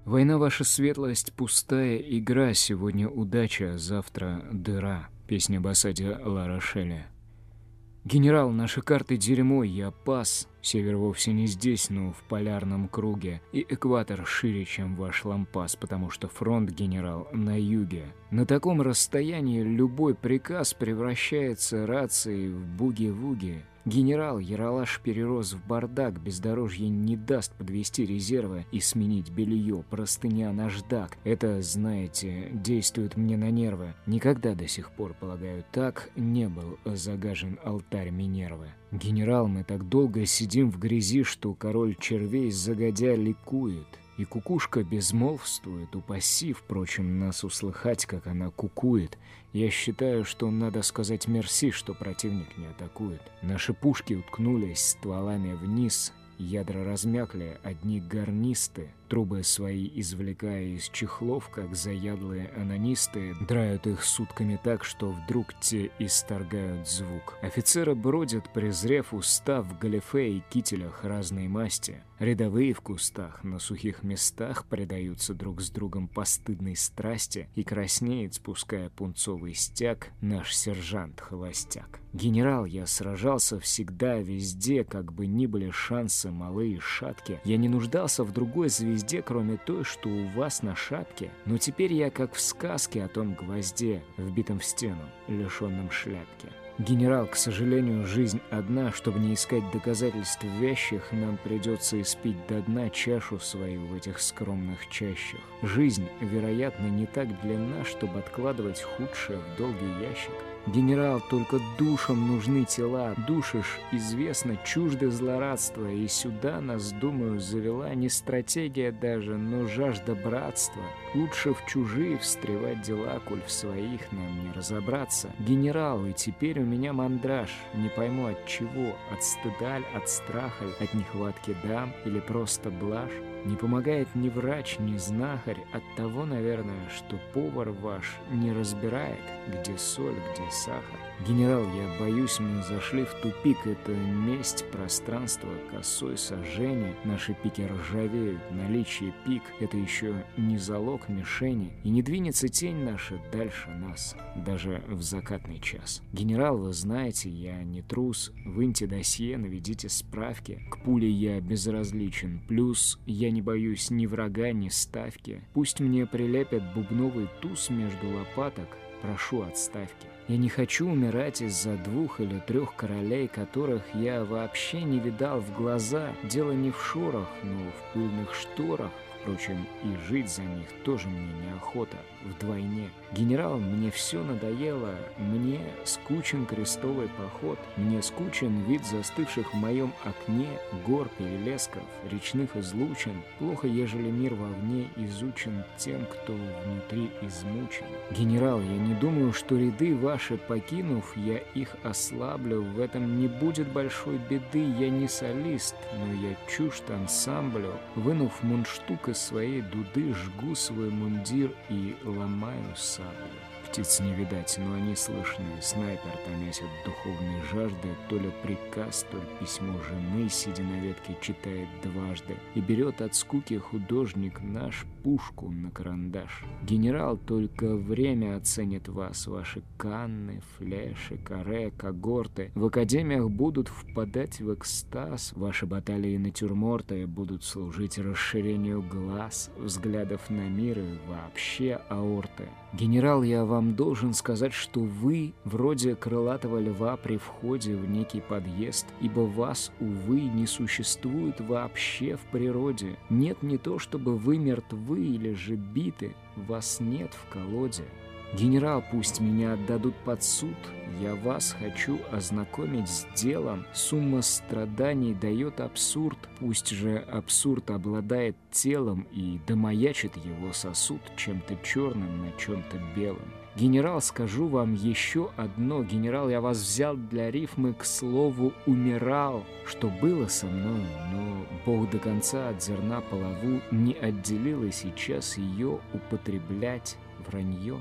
Война, ваша светлость, пустая игра, сегодня удача, завтра дыра. Песня об осаде Ла-Рошеля. Генерал, наши карты дерьмо, я пас. Север вовсе не здесь, но в полярном круге. И экватор шире, чем ваш лампас, потому что фронт, генерал, на юге. На таком расстоянии любой приказ превращается рацией в буги-вуги. Генерал, Ералаш перерос в бардак, бездорожье не даст подвести резервы и сменить белье, простыня наждак. Это, знаете, действует мне на нервы. Никогда до сих пор, полагаю, так не был загажен алтарь Минервы. Генерал, мы так долго сидим в грязи, что король червей загодя ликует. И кукушка безмолвствует, упаси, впрочем, нас услыхать, как она кукует. Я считаю, что надо сказать мерси, что противник не атакует. Наши пушки уткнулись стволами вниз, ядра размякли, одни гарнисты. Трубы свои, извлекая из чехлов, как заядлые анонисты, драют их сутками так, что вдруг те исторгают звук. Офицеры бродят, презрев устав в галифе и кителях разной масти. Рядовые в кустах на сухих местах предаются друг с другом постыдной страсти, и краснеет, спуская пунцовый стяг, наш сержант-холостяк. Генерал, я сражался всегда, везде, как бы ни были шансы малые и шатки. Я не нуждался в другой звезде, кроме той, что у вас на шапке. Но теперь я как в сказке о том гвозде, вбитом в стену, лишенном шляпки. Генерал, к сожалению, жизнь одна. Чтобы не искать доказательств вещих, нам придется испить до дна чашу свою в этих скромных чащах. Жизнь, вероятно, не так длинна, чтобы откладывать худшее в долгий ящик. Генерал, только душам нужны тела. Душишь, известно, чужды злорадства. И сюда нас, думаю, завела не стратегия даже, но жажда братства. Лучше в чужие встревать дела, коль в своих нам не разобраться. Генерал, и теперь у меня мандраж. Не пойму от чего, от стыда, от страха, от нехватки дам или просто блажь. Не помогает ни врач, ни знахарь, от того, наверное, что повар ваш не разбирает, где соль, где сахар. Генерал, я боюсь, мы зашли в тупик. Это месть, пространство, косой сожжение. Наши пики ржавеют, наличие пик — это еще не залог мишени. И не двинется тень наша дальше нас, даже в закатный час. Генерал, вы знаете, я не трус. Выньте досье, наведите справки. К пуле я безразличен. Плюс я не боюсь ни врага, ни ставки. Пусть мне прилепят бубновый туз между лопаток. Прошу отставки. Я не хочу умирать из-за 2 или 3 королей, которых я вообще не видал в глаза. Дело не в шорах, но в пыльных шторах. Впрочем, и жить за них тоже мне неохота, вдвойне. Генерал, мне все надоело, мне скучен крестовый поход, мне скучен вид застывших в моем окне гор, перелесков, речных излучин. Плохо, ежели мир вовне изучен тем, кто внутри измучен. Генерал, я не думаю, что ряды ваши покинув, я их ослаблю, в этом не будет большой беды, я не солист, но я чужд ансамблю. Вынув мундштук из своей дуды, жгу свой мундир и ломаю саблю. Птиц не видать, но они слышны. Снайпер томясь от духовной жажды, то ли приказ, то ли письмо жены, сидя на ветке, читает дважды. И берет от скуки художник наш пушку на карандаш. Генерал, только время оценит вас, ваши канны, флеши, каре, когорты. В академиях будут впадать в экстаз, ваши баталии и натюрморты будут служить расширению глаз, взглядов на мир и вообще аорты. Генерал, я вам должен сказать, что вы вроде крылатого льва при входе в некий подъезд, ибо вас, увы, не существует вообще в природе. Нет не то, чтобы вы мертвы или же биты, вас нет в колоде. Генерал, пусть меня отдадут под суд, я вас хочу ознакомить с делом. Сумма страданий дает абсурд, пусть же абсурд обладает телом и домаячит его сосуд чем-то черным на чем-то белом. Генерал, скажу вам еще одно. Генерал, я вас взял для рифмы, к слову, умирал. Что было со мной, но Бог до конца от зерна полову не отделил, и сейчас ее употреблять вранье.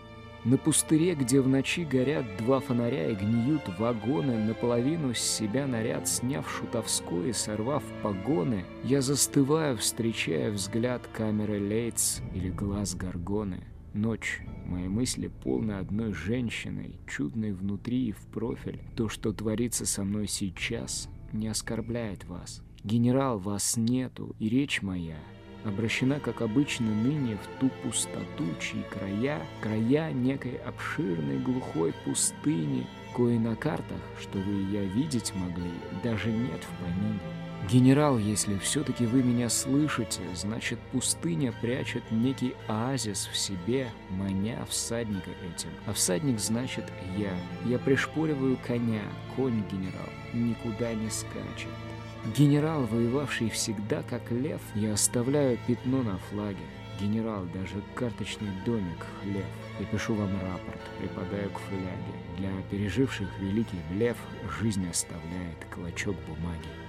На пустыре, где в ночи горят 2 фонаря и гниют вагоны, наполовину с себя наряд сняв шутовской и сорвав погоны, я застываю, встречая взгляд камеры Лейтс или глаз Горгоны. Ночь. Мои мысли полны одной женщиной, чудной внутри и в профиль. То, что творится со мной сейчас, не оскорбляет вас. Генерал, вас нету, и речь моя обращена, как обычно, ныне в ту пустоту, чьи края некой обширной глухой пустыни, кое на картах, что вы и я видеть могли, даже нет в помине. Генерал, если все-таки вы меня слышите, значит, пустыня прячет некий оазис в себе, маня всадника этим. А всадник значит я. Я пришпориваю коня, конь, генерал, никуда не скачет. Генерал, воевавший всегда как лев, я оставляю пятно на флаге. Генерал, даже карточный домик хлев. Я пишу вам рапорт, припадаю к фляге. Для переживших великий блеф жизнь оставляет клочок бумаги.